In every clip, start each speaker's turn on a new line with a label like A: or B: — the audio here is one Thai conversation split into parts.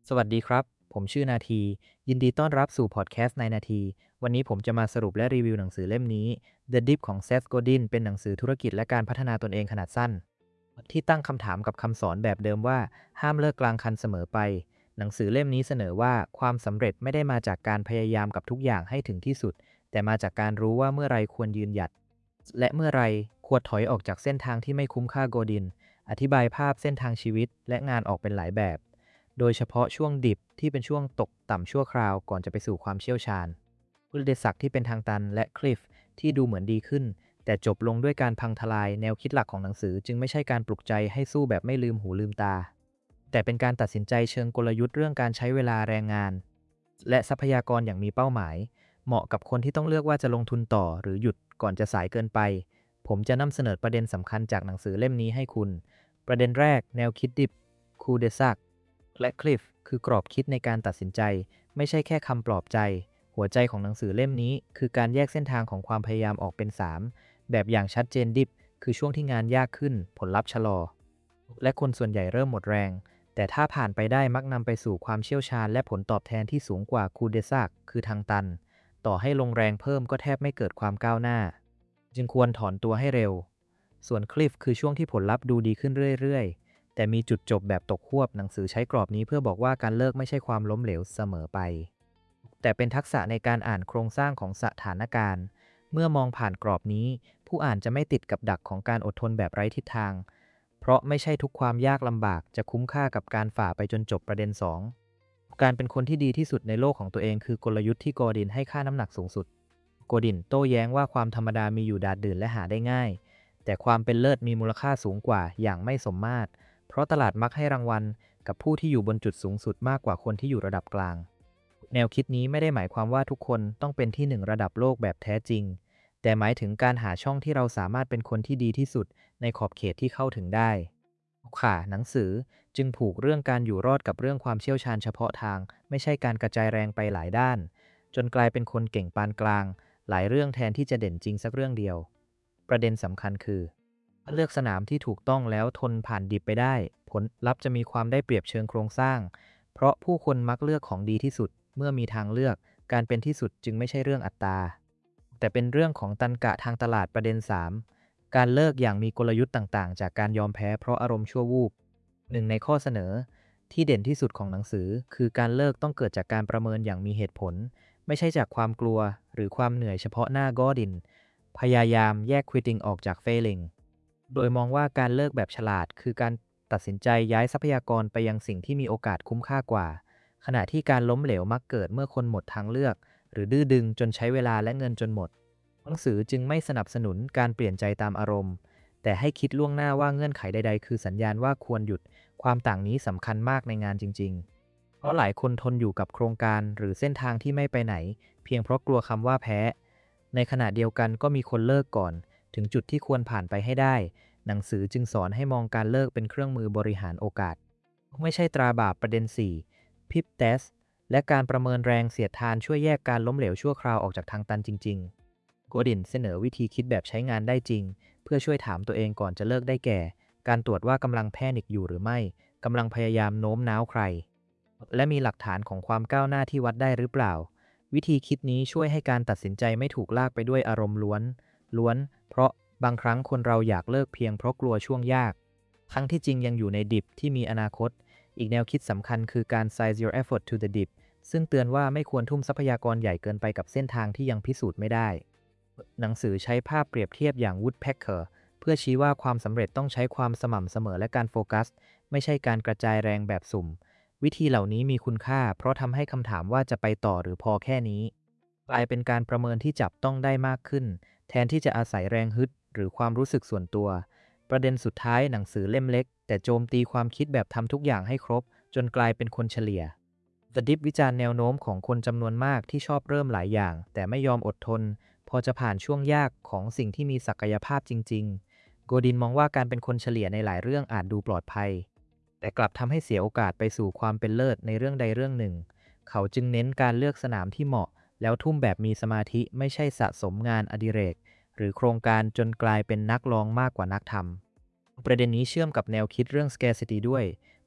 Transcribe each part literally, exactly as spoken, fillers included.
A: สวัสดีครับ ผมชื่อนาที ยินดีต้อนรับสู่พอดแคสต์ในนาที วันนี้ผมจะมาสรุปและรีวิวหนังสือเล่มนี้ The Dip ของ Seth Godin เป็นหนังสือธุรกิจและการพัฒนาตนเองขนาดสั้น ที่ตั้งคำถามกับคำสอนแบบเดิมว่าห้ามเลิกกลางคันเสมอไป หนังสือเล่มนี้เสนอว่าความสำเร็จไม่ได้มาจากการพยายามกับทุกอย่างให้ถึงที่สุด แต่มาจากการรู้ว่าเมื่อไรควรยืนหยัด และเมื่อไรควรถอยออกจากเส้นทางที่ไม่คุ้มค่าโกดิน อธิบายภาพเส้นทางชีวิตและงานออกเป็นหลายแบบ โดยเฉพาะช่วงดิบที่เป็นช่วงตกต่ำชั่วคราวก่อนจะไปสู่ความเชี่ยวชาญพุทธศักดิ์ที่เป็นทางตันและคลิฟที่ดูเหมือนดีขึ้นแต่จบลงด้วยการพังทลายแนวคิดหลักของหนังสือจึงไม่ใช่การปลุกใจให้สู้แบบไม่ลืมหูลืมตาแต่เป็นการตัดสินใจเชิงกลยุทธ์เรื่องการใช้เวลาแรงงานและทรัพยากรอย่างมีเป้าหมายเหมาะกับคนที่ต้องเลือกว่าจะลงทุนต่อหรือหยุดก่อนจะสายเกินไปผมจะนำเสนอประเด็นสำคัญจากหนังสือเล่มนี้ให้คุณประเด็นแรกแนวคิดดิบคูเดซักและคลิฟคือกรอบคิดในการตัดสินใจไม่ใช่แค่คำปลอบใจหัวใจของหนังสือเล่มนี้คือการแยกเส้นทางของความพยายามออกเป็นสามแบบอย่างชัดเจนดิบคือช่วงที่งานยากขึ้นผลลัพธ์ชะลอและคนส่วนใหญ่เริ่มหมดแรงแต่ถ้าผ่านไปได้มักนำไปสู่ความเชี่ยวชาญและผลตอบแทนที่สูงกว่าคูเดซักคือทางตันต่อให้ลงแรงเพิ่มก็แทบไม่เกิดความก้าวหน้าจึงควรถอนตัวให้เร็วส่วนคลิฟคือช่วงที่ผลลัพธ์ดูดีขึ้นเรื่อยๆแต่มีจุดจบแบบตกควบหนังสือใช้กรอบนี้เพื่อบอกว่าการเลิกไม่ใช่ความล้มเหลวเสมอไปแต่เป็นทักษะในการอ่านโครงสร้างของสถานการณ์เมื่อมองผ่านกรอบนี้ผู้อ่านจะไม่ติดกับดักของการอดทนแบบไร้ทิศทางเพราะไม่ใช่ทุกความยากลำบากจะคุ้มค่ากับการฝ่าไปจนจบประเด็นสองการเป็นคนที่ดีที่สุดในโลกของตัวเองคือกลยุทธ์ที่กอร์ดินให้ค่าน้ำหนักสูงสุดโกดินโต้แย้งว่าความธรรมดามีอยู่ดาดดื่นและหาได้ง่ายแต่ความเป็นเลิศมีมูลค่าสูงกว่าอย่างไม่สมมาตรเพราะตลาดมักให้รางวัลกับผู้ที่อยู่บนจุดสูงสุดมากกว่าคนที่อยู่ระดับกลางแนวคิดนี้ไม่ได้หมายความว่าทุกคนต้องเป็นที่หนึ่งระดับโลกแบบแท้จริงแต่หมายถึงการหาช่องที่เราสามารถเป็นคนที่ดีที่สุดในขอบเขตที่เข้าถึงได้ค่ะหนังสือจึงผูกเรื่องการอยู่รอดกับเรื่องความเชี่ยวชาญเฉพาะทางไม่ใช่การกระจายแรงไปหลายด้านจนกลายเป็นคนเก่งปานกลางหลายเรื่องแทนที่จะเด่นจริงสักเรื่องเดียวประเด็นสำคัญคือเลือกสนามที่ถูกต้องแล้วทนผ่านดิบไปได้ผลลัพธ์จะมีความได้เปรียบเชิงโครงสร้างเพราะผู้คนมักเลือกของดีที่สุดเมื่อมีทางเลือกการเป็นที่สุดจึงไม่ใช่เรื่องอัตตาแต่เป็นเรื่องของตรรกะทางตลาดประเด็นสามการเลิกอย่างมีกลยุทธ์ต่างๆจากการยอมแพ้เพราะอารมณ์ชั่ววูบหนึ่งในข้อเสนอที่เด่นที่สุดของหนังสือคือการเลิกต้องเกิดจากการประเมินอย่างมีเหตุผลไม่ใช่จากความกลัวหรือความเหนื่อยเฉพาะหน้ากอดินพยายามแยก quitting ออกจาก failing โดยมองว่าการเลิกแบบฉลาดคือการตัดสินใจย้ายทรัพยากรไปยังสิ่งที่มีโอกาสคุ้มค่ากว่าขณะที่การล้มเหลวมักเกิดเมื่อคนหมดทางเลือกหรือดื้อดึงจนใช้เวลาและเงินจนหมดหนังสือจึงไม่สนับสนุนการเปลี่ยนใจตามอารมณ์แต่ให้คิดล่วงหน้าว่าเงื่อนไขใดๆคือสัญญาณว่าควรหยุดความต่างนี้สำคัญมากในงานจริงๆเพราะหลายคนทนอยู่กับโครงการหรือเส้นทางที่ไม่ไปไหนเพียงเพราะกลัวคำว่าแพ้ในขณะเดียวกันก็มีคนเลิกก่อนถึงจุดที่ควรผ่านไปให้ได้หนังสือจึงสอนให้มองการเลิกเป็นเครื่องมือบริหารโอกาสไม่ใช่ตราบาปประเด็นสี่พิปเตสและการประเมินแรงเสียดทานช่วยแยกการล้มเหลวชั่วคราวออกจากทางตันจริงๆโกดินเสนอวิธีคิดแบบใช้งานได้จริงเพื่อช่วยถามตัวเองก่อนจะเลิกได้แก่การตรวจว่ากำลังแพนิคอยู่หรือไม่กำลังพยายามโน้มน้าวใครและมีหลักฐานของความก้าวหน้าที่วัดได้หรือเปล่าวิธีคิดนี้ช่วยให้การตัดสินใจไม่ถูกลากไปด้วยอารมณ์ล้วนล้วนเพราะบางครั้งคนเราอยากเลิกเพียงเพราะกลัวช่วงยากทั้งที่จริงยังอยู่ในดิบที่มีอนาคตอีกแนวคิดสำคัญคือการ size your effort to the dip ซึ่งเตือนว่าไม่ควรทุ่มทรัพยากรใหญ่เกินไปกับเส้นทางที่ยังพิสูจน์ไม่ได้หนังสือใช้ภาพเปรียบเทียบอย่าง Woodpecker เพื่อชี้ว่าความสำเร็จต้องใช้ความสม่ำเสมอและการโฟกัสไม่ใช่การกระจายแรงแบบสุ่มวิธีเหล่านี้มีคุณค่าเพราะทำให้คำถามว่าจะไปต่อหรือพอแค่นี้กลายเป็นการประเมินที่จับต้องได้มากขึ้นแทนที่จะอาศัยแรงฮึดหรือความรู้สึกส่วนตัวประเด็นสุดท้ายหนังสือเล่มเล็กแต่โจมตีความคิดแบบทำทุกอย่างให้ครบจนกลายเป็นคนเฉลี่ย The Dip วิจารณ์แนวโน้มของคนจำนวนมากที่ชอบเริ่มหลายอย่างแต่ไม่ยอมอดทนพอจะผ่านช่วงยากของสิ่งที่มีศักยภาพจริงๆโกดินมองว่าการเป็นคนเฉลี่ยในหลายเรื่องอาจดูปลอดภัยแต่กลับทำให้เสียโอกาสไปสู่ความเป็นเลิศในเรื่องใดเรื่องหนึ่งเขาจึงเน้นการเลือกสนามที่เหมาะแล้วทุ่มแบบมีสมาธิไม่ใช่สะสมงานอดิเรกหรือโครงการจนกลายเป็นนักลองมากกว่านักทำประเด็นนี้เชื่อมกับแนวคิดเรื่อง scarcity ด้วย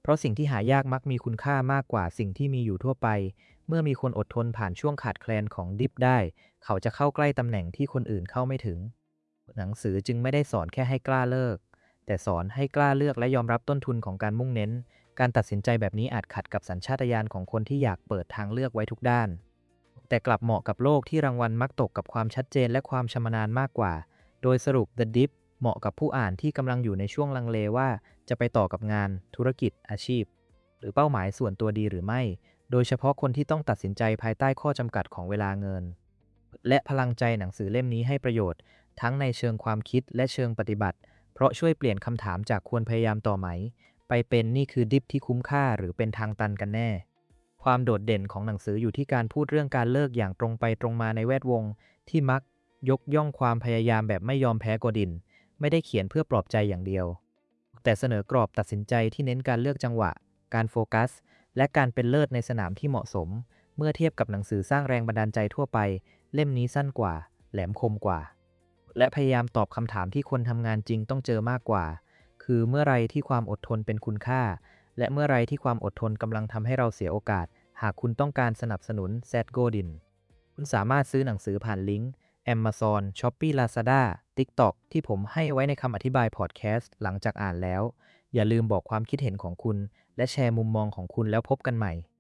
A: เพราะสิ่งที่หายากมักมีคุณค่ามากกว่าสิ่งที่มีอยู่ทั่วไปเมื่อมีคนอดทนผ่านช่วงขาดแคลนของดิฟได้เขาจะเข้าใกล้ตำแหน่งที่คนอื่นเข้าไม่ถึงหนังสือจึงไม่ได้สอนแค่ให้กล้าเลิกแต่สอนให้กล้าเลือกและยอมรับต้นทุนของการมุ่งเน้นการตัดสินใจแบบนี้อาจขัดกับสัญชาตญาณของคนที่อยากเปิดทางเลือกไว้ทุกด้านแต่กลับเหมาะกับโลกที่รางวัลมักตกกับความชัดเจนและความชำนาญมากกว่าโดยสรุป The Dip เหมาะกับผู้อ่านที่กำลังอยู่ในช่วงลังเลว่าจะไปต่อกับงานธุรกิจอาชีพหรือเป้าหมายส่วนตัวดีหรือไม่โดยเฉพาะคนที่ต้องตัดสินใจภายใต้ข้อจำกัดของเวลาเงินและพลังใจหนังสือเล่มนี้ให้ประโยชน์ทั้งในเชิงความคิดและเชิงปฏิบัติเพราะช่วยเปลี่ยนคำถามจากควรพยายามต่อไหมไปเป็นนี่คือดิฟที่คุ้มค่าหรือเป็นทางตันกันแน่ความโดดเด่นของหนังสืออยู่ที่การพูดเรื่องการเลิกอย่างตรงไปตรงมาในแวดวงที่มักยกย่องความพยายามแบบไม่ยอมแพ้กดินไม่ได้เขียนเพื่อปลอบใจอย่างเดียวแต่เสนอกรอบตัดสินใจที่เน้นการเลือกจังหวะการโฟกัสและการเป็นเลิศในสนามที่เหมาะสมเมื่อเทียบกับหนังสือสร้างแรงบันดาลใจทั่วไปเล่มนี้สั้นกว่าแหลมคมกว่าและพยายามตอบคำถามที่คนทำงานจริงต้องเจอมากกว่าคือเมื่อไรที่ความอดทนเป็นคุณค่าและเมื่อไรที่ความอดทนกำลังทำให้เราเสียโอกาสหากคุณต้องการสนับสนุนแซทโกดินคุณสามารถซื้อหนังสือผ่านลิงก์ Amazon, Shopee, Lazada, TikTok ที่ผมให้ไว้ในคำอธิบายพอดแคสต์หลังจากอ่านแล้วอย่าลืมบอกความคิดเห็นของคุณและแชร์มุมมองของคุณแล้วพบกันใหม่